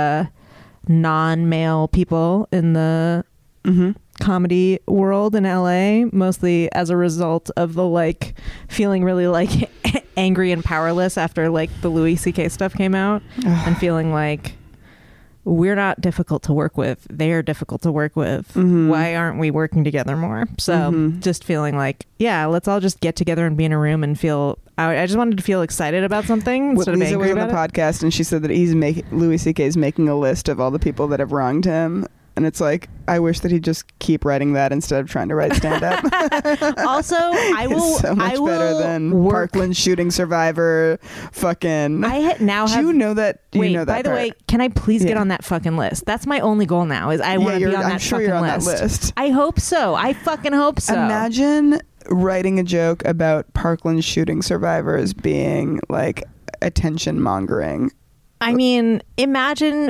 non-male people in the comedy world in LA, mostly as a result of the like feeling really like angry and powerless after like the Louis C.K. stuff came out and feeling like we're not difficult to work with, they're difficult to work with, why aren't we working together more? So just feeling like, yeah, let's all just get together and be in a room and feel I just wanted to feel excited about something instead of Lisa angry was on about the podcast and she said that Louis C.K. is making a list of all the people that have wronged him. And it's like, I wish that he'd just keep writing that instead of trying to write stand-up. Also, I will. It's so much better than Parkland shooting survivor. Fucking. Now do have. you know that? Wait, you know that by the part? way, can I please get on that fucking list? That's my only goal now. Is I want to be on I'm that sure fucking you're on list. that list. I hope so. I fucking hope so. Imagine writing a joke about Parkland shooting survivors being like attention mongering. I mean, imagine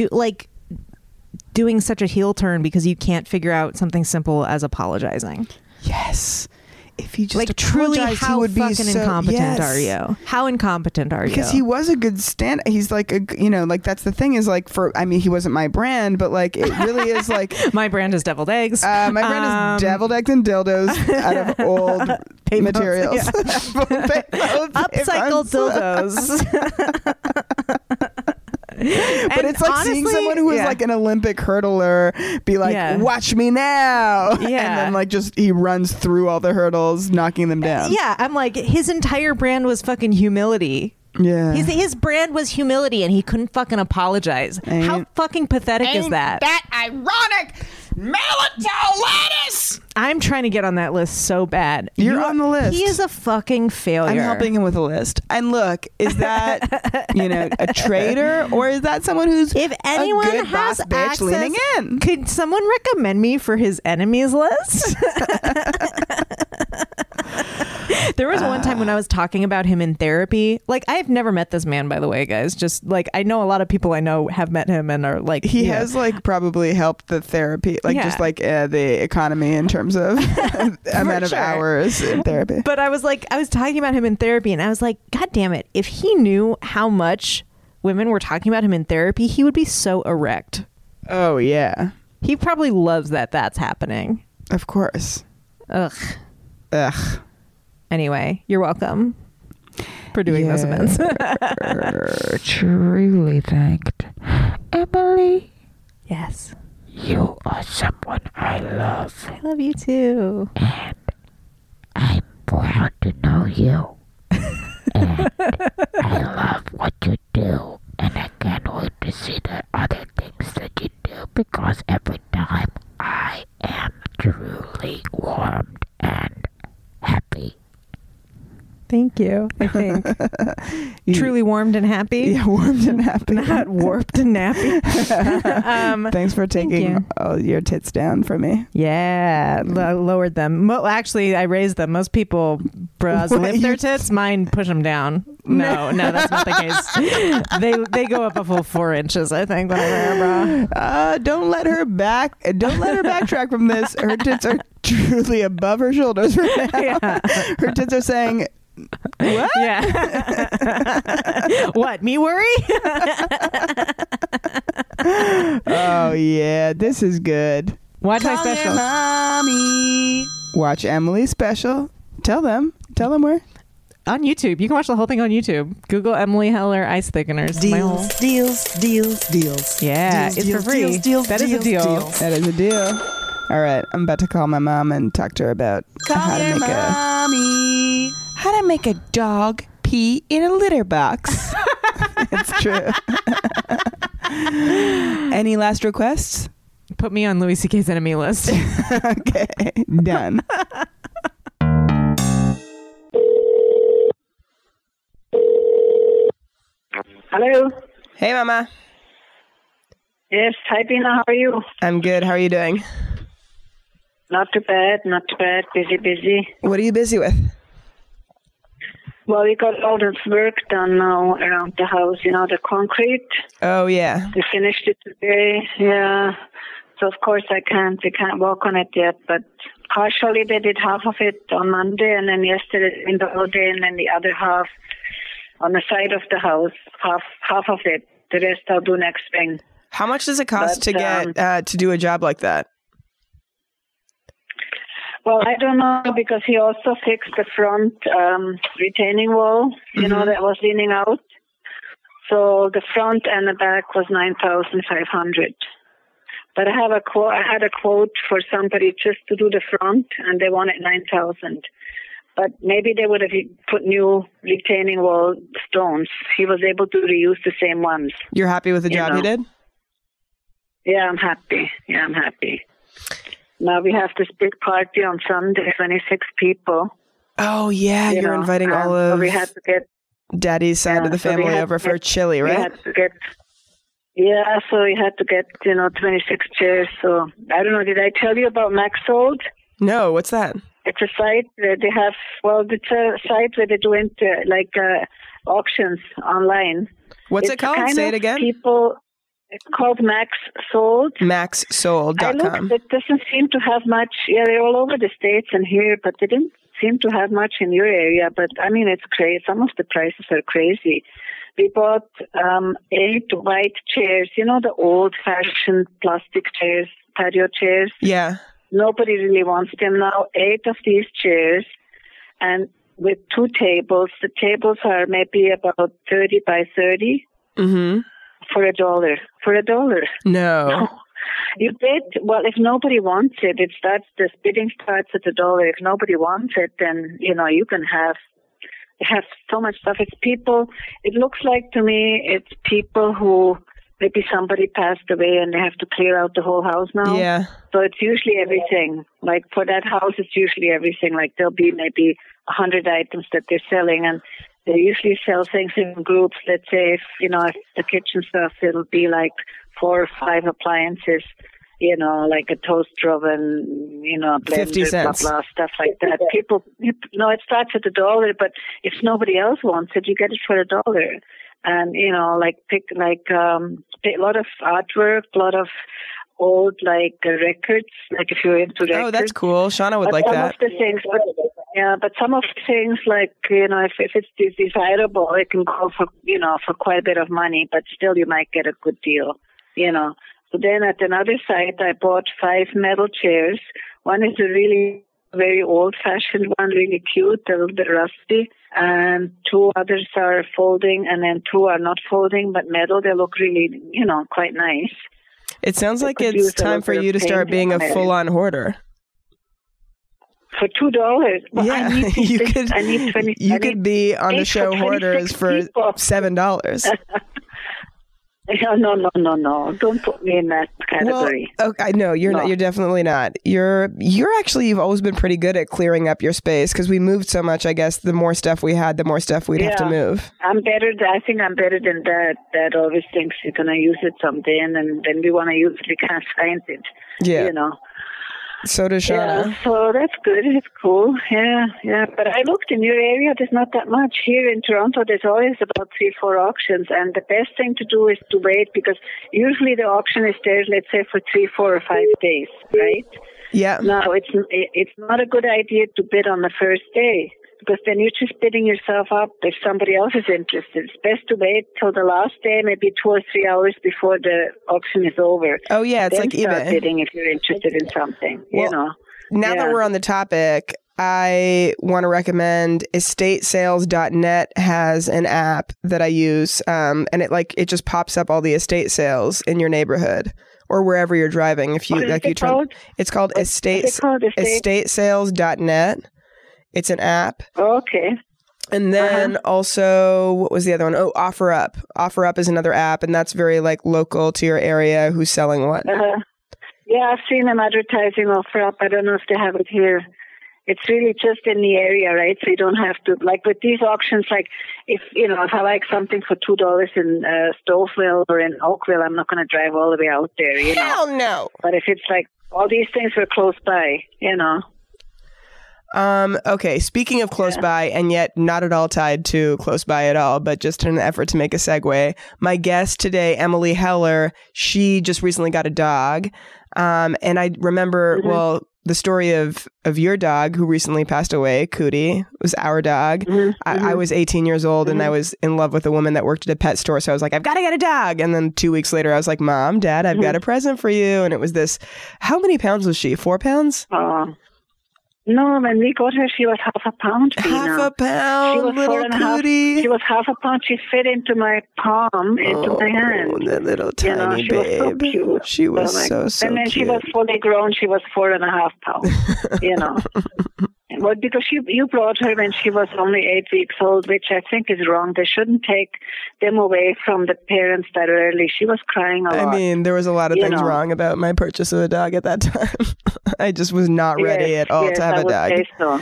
doing such a heel turn because you can't figure out something simple as apologizing. Yes. If he just like truly, how he would fucking be so, incompetent are you? How incompetent are you? Because he was a good stand. He's like like that's the thing is like he wasn't my brand, but like it really is like my brand is deviled eggs. My brand is deviled eggs and dildos out of old materials. Upcycled dildos. But it's like honestly, seeing someone who is like an Olympic hurdler be like, watch me now. And then like just he runs through all the hurdles, knocking them down. Yeah. I'm like, his entire brand was fucking humility. Yeah. His brand was humility and he couldn't fucking apologize. How fucking pathetic is that? That ironic. Malatow lettuce. I'm trying to get on that list so bad. You're on the list. He is a fucking failure. I'm helping him with a list. And look, is that a traitor or is that someone who's if anyone a good has boss bitch access, leaning in? Could someone recommend me for his enemies list? There was one time when I was talking about him in therapy. Like, I have never met this man, by the way, guys. Just like I know a lot of people I know have met him and are like he has like probably helped the therapy, like just like the economy in terms of amount of hours in therapy. But I was talking about him in therapy, and I was like, God damn it! If he knew how much women were talking about him in therapy, he would be so erect. Oh yeah, he probably loves that that's happening. Of course. Ugh. Anyway, you're welcome for doing those events. Truly thanked. Emily. Yes. You are someone I love. I love you too. And I'm proud to know you. And I love what you do. And I can't wait to see the other things that you do because every time I am truly warmed and happy. Thank you. I think truly warmed and happy. Yeah, warmed and happy. Not warped and nappy. Thanks for taking all your tits down for me. Yeah, lowered them. Actually, I raised them. Most people bras lift their tits. Mine push them down. No, that's not the case. They go up a full 4 inches. I think when I wear a bra. Don't let her backtrack from this. Her tits are truly above her shoulders right now. Yeah. Her tits are saying, what? Yeah. What? Me worry? Oh yeah, this is good. Watch my special. Mommy. Watch Emily's special. Tell them where. On YouTube. You can watch the whole thing on YouTube. Google Emily Heller Ice Thickeners. Deals. Yeah, it's for free. That is a deal. That is a deal. All right, I'm about to call my mom and talk to her about how to make a dog pee in a litter box. It's true. Any last requests? Put me on Louis C.K.'s enemy list. Okay, done. Hello. Hey, Mama. Yes, hi Pina, how are you? I'm good. How are you doing? Not too bad, not too bad. Busy. What are you busy with? Well, we got all this work done now around the house, the concrete. Oh, yeah. We finished it today, yeah. So, of course, we can't walk on it yet, but partially they did half of it on Monday, and then yesterday in the whole day, and then the other half on the side of the house, half of it. The rest I'll do next spring. How much does it cost to get to do a job like that? Well, I don't know, because he also fixed the front retaining wall, that was leaning out. So the front and the back was $9,500. But I had a quote for somebody just to do the front, and they wanted $9,000. But maybe they would have put new retaining wall stones. He was able to reuse the same ones. You're happy with the job he did? Yeah, I'm happy. Now we have this big party on Sunday, 26 people. Oh, yeah. You're inviting all of so we had to get Daddy's side of the family over for chili, right? So we had to get, 26 chairs. So I don't know, did I tell you about Max Sold? No, what's that? It's a site where they have, it's a site where they do auctions online. What's it called? Say it again. It's called Max Sold. MaxSold.com. It doesn't seem to have much. Yeah, they're all over the States and here, but they didn't seem to have much in your area. But I mean, it's crazy. Some of the prices are crazy. We bought 8 white chairs. The old-fashioned plastic chairs, patio chairs. Yeah. Nobody really wants them now. 8 of these chairs, and with 2 tables. The tables are maybe about 30 by 30. Mm-hmm. For $1. For $1. No. You bid. Well, if nobody wants it, the bidding starts at $1. If nobody wants it, then, you can have so much stuff. It's people, it looks like to me, it's people who, maybe somebody passed away and they have to clear out the whole house now. Yeah. So it's usually everything. Like for that house, it's usually everything. Like there'll be maybe 100 items that they're selling, and they usually sell things in groups. Let's say if the kitchen stuff, it'll be like 4 or 5 appliances, like a toaster oven, a blender, 50 cents. blah, blah, stuff like that. It starts at $1, but if nobody else wants it, you get it for $1. And, pick a lot of artwork, a lot of old, records, if you're into records. Oh, that's cool. Shauna would like that. Some of the things, but some of the things, if it's desirable, it can go for quite a bit of money, but still you might get a good deal, So then at another site, I bought 5 metal chairs. One is a really very old-fashioned one, really cute, a little bit rusty, and 2 others are folding, and then 2 are not folding, but metal. They look really, quite nice. It sounds like it's time for you to start being a full-on hoarder. For $2. Well, yeah, you could be on the show Hoarders for $7. No. Don't put me in that category. Well, okay, no, you're not. You're definitely not. You've always been pretty good at clearing up your space, because we moved so much. I guess the more stuff we had, the more stuff we'd have to move. I'm better. I think I'm better than that. That always thinks you're gonna use it someday, and then we want to use it, we can't find it. Yeah. So does Shauna. Yeah, so that's good. It's cool. Yeah. But I looked in your area. There's not that much. Here in Toronto, there's always about 3-4 auctions. And the best thing to do is to wait, because usually the auction is there, let's say, for 3, 4, or 5 days, right? Yeah. Now, it's not a good idea to bid on the first day, because then you're just bidding yourself up if somebody else is interested. It's best to wait till the last day, maybe 2 or 3 hours before the auction is over. Oh, yeah, it's then like start eBay. Bidding if you're interested in something, Now that we're on the topic, I want to recommend estatesales.net has an app that I use, and it just pops up all the estate sales in your neighborhood or wherever you're driving. If you it's called estatesales.net. It's an app. Okay. And then also, what was the other one? Oh, OfferUp. OfferUp is another app, and that's very local to your area. Who's selling what? Yeah, I've seen them advertising OfferUp. I don't know if they have it here. It's really just in the area, right? So you don't have to, like with these auctions, like if I like something for $2 in Stouffville or in Oakville, I'm not going to drive all the way out there, Hell no. But if it's like all these things were close by, Okay, speaking of close by, and yet not at all tied to close by at all, but just in an effort to make a segue, my guest today, Emily Heller, she just recently got a dog. And I remember, the story of your dog who recently passed away, Cootie, was our dog. I was 18 years old and I was in love with a woman that worked at a pet store. So I was like, I've got to get a dog. And then 2 weeks later, I was like, Mom, Dad, I've got a present for you. And it was this, how many pounds was she? 4 pounds? No, when we got her, she was half a pound. Half a pound, little Cootie. She was half a pound. She fit into my palm, into my hand. That little tiny she babe. was so cute. She was so And then cute. she was fully grown. She was 4.5 pounds, Well, because you brought her when she was only 8 weeks old, which I think is wrong. They shouldn't take them away from the parents that early. She was crying a lot. I mean, there was a lot of things wrong about my purchase of a dog at that time. I just was not ready at all to have a dog. Say so.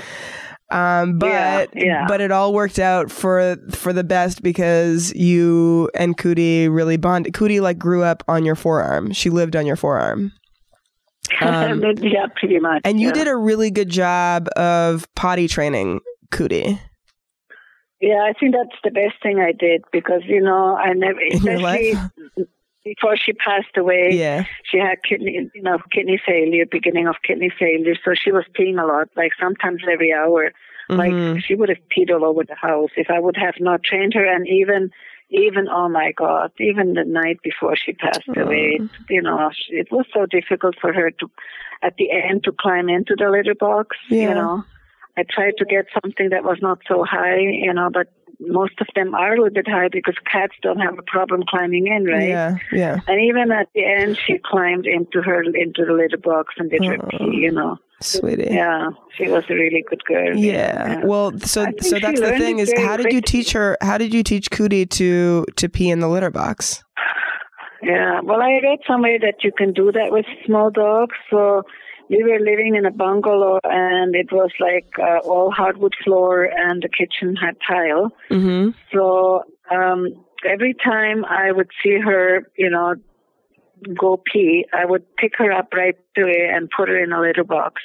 But it all worked out for the best because you and Cootie really bonded. Cootie grew up on your forearm. She lived on your forearm. Yeah, pretty much. And you did a really good job of potty training Cootie. Yeah, I think that's the best thing I did because, I never, especially before she passed away, she had kidney failure, beginning of kidney failure. So she was peeing a lot, like sometimes every hour. Like she would have peed all over the house if I would have not trained her. And even, oh my God, even the night before she passed away, it was so difficult for her to, at the end, to climb into the litter box, I tried to get something that was not so high, but most of them are a little bit high because cats don't have a problem climbing in, right? Yeah. And even at the end, she climbed into the litter box and did her pee, Sweetie. Yeah, she was a really good girl. Yeah. Well, so that's the thing is, how did you teach her? How did you teach Cootie to pee in the litter box? Yeah. Well, I read somewhere that you can do that with small dogs. So we were living in a bungalow, and it was like all hardwood floor, and the kitchen had tile. Mm-hmm. So every time I would see her, go pee, I would pick her up right away and put her in a litter box.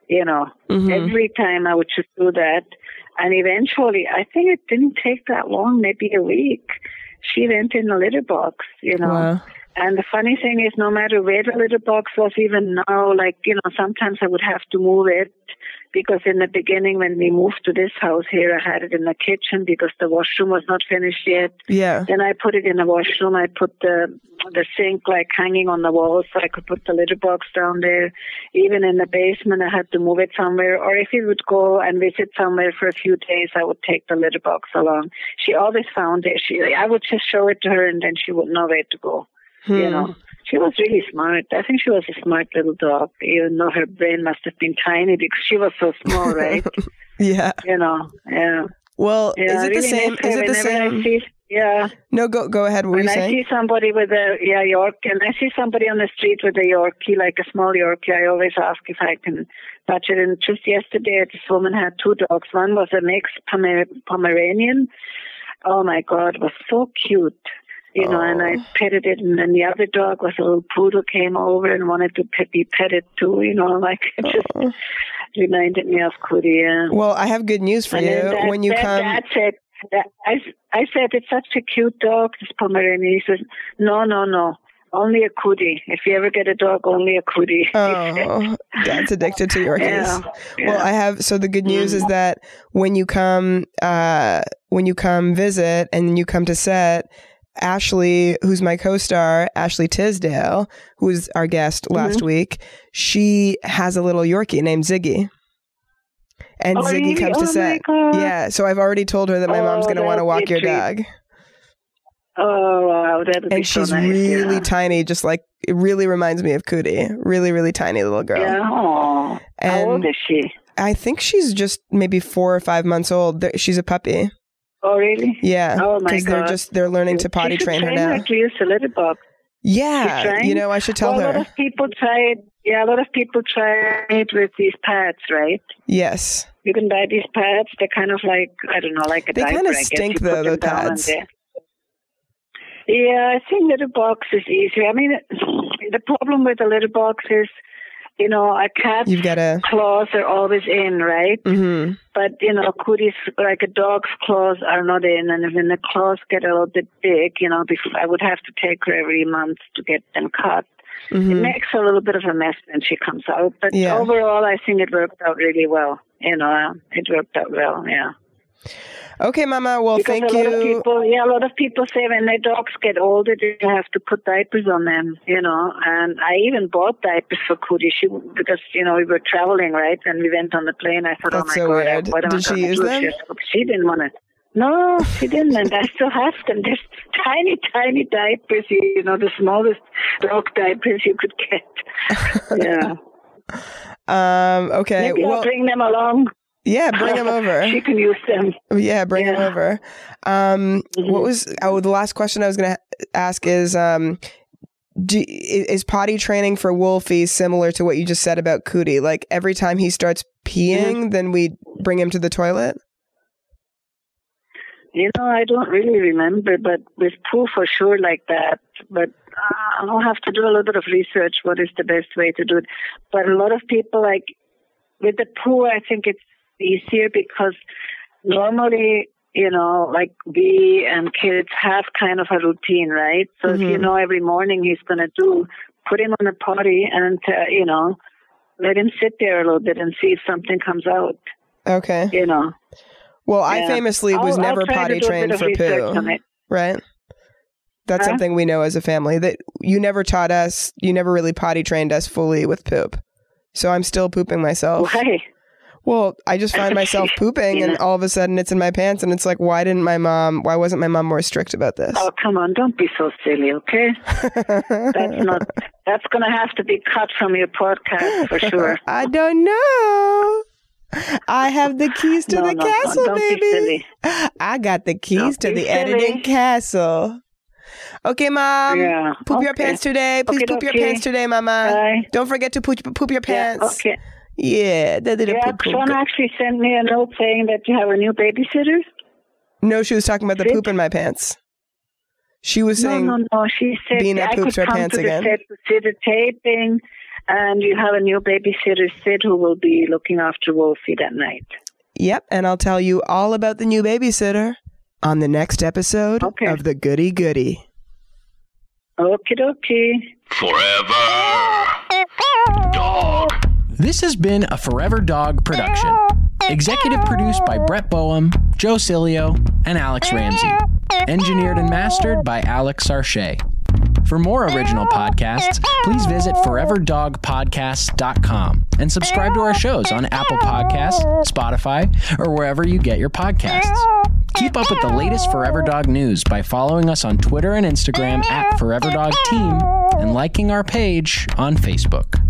Every time I would just do that. And eventually, I think it didn't take that long, maybe a week, she went in the litter box, Wow. And the funny thing is, no matter where the litter box was, even now, sometimes I would have to move it because in the beginning, when we moved to this house here, I had it in the kitchen because the washroom was not finished yet. Yeah. Then I put it in the washroom. I put the sink hanging on the wall so I could put the litter box down there. Even in the basement, I had to move it somewhere. Or if we would go and visit somewhere for a few days, I would take the litter box along. She always found it. I would just show it to her, and then she would know where to go. She was really smart. I think she was a smart little dog, even though her brain must have been tiny because she was so small, right? Yeah. Yeah. Well, is it the same? Is it the same? Yeah. No, go ahead. What were you saying? When I see somebody with a Yorkie, and I see somebody on the street with a Yorkie, like a small Yorkie, I always ask if I can touch it. And just yesterday, this woman had 2 dogs. One was a mixed Pomeranian. Oh my God, it was so cute. And I petted it, and then the other dog was a little poodle, came over and wanted to be petted too, it just reminded me of Cootie. Yeah. Well, I have good news for you. When you come... Dad said, I said, it's such a cute dog, this Pomeranian. He says, no, only a Cootie. If you ever get a dog, only a Cootie. Oh, Dad's addicted to Yorkies. Yeah. Well, so the good news is that when you come visit and you come to set, Ashley, who's my co-star, Ashley Tisdale, who was our guest last week, she has a little Yorkie named Ziggy. And Ziggy comes to set. Yeah, so I've already told her that my mom's going to want to walk your dog. Oh, wow. And she's really tiny, just it really reminds me of Cootie. Really, really tiny little girl. Yeah. Aww. How old is she? I think she's just maybe 4 or 5 months old. She's a puppy. Oh, really? Yeah. Oh, my God. Because they're learning to potty train her now. To use the litter box. Yeah, you know, I should tell her. A lot of people try it. Yeah, a lot of people try it with these pads, right? Yes. You can buy these pads. They're kind of like, I don't know, like a diaper. They kind of stink, though, the pads. Yeah, I think litter box is easier. I mean, the problem with the litter box is, you know, a cat's claws are always in, right? Mm-hmm. But, you know, cooties, like a dog's claws are not in. And when the claws get a little bit big, you know, I would have to take her every month to get them cut. Mm-hmm. It makes a little bit of a mess when she comes out. But overall, I think it worked out really well. You know, it worked out well, yeah. Okay, Mama. Well, thank you. A lot of people say when their dogs get older, they have to put diapers on them, you know. And I even bought diapers for Cootie because, you know, we were traveling, right? And we went on the plane. I thought, that's so weird. Did she use them? She didn't want to. No, she didn't. And I still have them. There's tiny, tiny diapers, you know, the smallest dog diapers you could get. Yeah. Okay. Maybe I'll bring them along. Yeah, bring them over. She can use them. Yeah, bring them over. What was the last question I was going to ask is, is potty training for Wolfie similar to what you just said about Cootie? Like every time he starts peeing, then we bring him to the toilet? You know, I don't really remember, but with poo for sure like that. But I'll have to do a little bit of research. What is the best way to do it? But a lot of people, like with the poo, I think it's easier because normally, you know, like we and kids have kind of a routine, right? So if you know every morning he's going to put him on a potty and, you know, let him sit there a little bit and see if something comes out. Okay. You know. Well, I famously was never potty trained for poo, right? That's something we know as a family, that you never taught us, you never really potty trained us fully with poop. So I'm still pooping myself. Why? Well, I just find myself pooping and all of a sudden it's in my pants and it's like, why wasn't my mom more strict about this? Oh, come on, don't be so silly, okay? That's going to have to be cut from your podcast for sure. I don't know. I have the keys to the castle, don't baby. Be silly. I got the keys to the editing castle. Okay, Mom. Yeah. Poop your pants today. Please poop your pants today, Mama. Bye. Don't forget to poop your pants. Yeah, okay. Yeah. Sean actually sent me a note saying that you have a new babysitter. No, she was talking about the poop in my pants. She was saying No. She said Bina I poops could her come pants to again. the set to see the taping, and you have a new babysitter, Sid, who will be looking after Wolfie that night. Yep, and I'll tell you all about the new babysitter on the next episode of The Goody Goody. Okie dokie. Forever Dog. This has been a Forever Dog production. Executive produced by Brett Boehm, Joe Cilio, and Alex Ramsey. Engineered and mastered by Alex Sarche. For more original podcasts, please visit foreverdogpodcasts.com and subscribe to our shows on Apple Podcasts, Spotify, or wherever you get your podcasts. Keep up with the latest Forever Dog news by following us on Twitter and Instagram @ForeverDogTeam and liking our page on Facebook.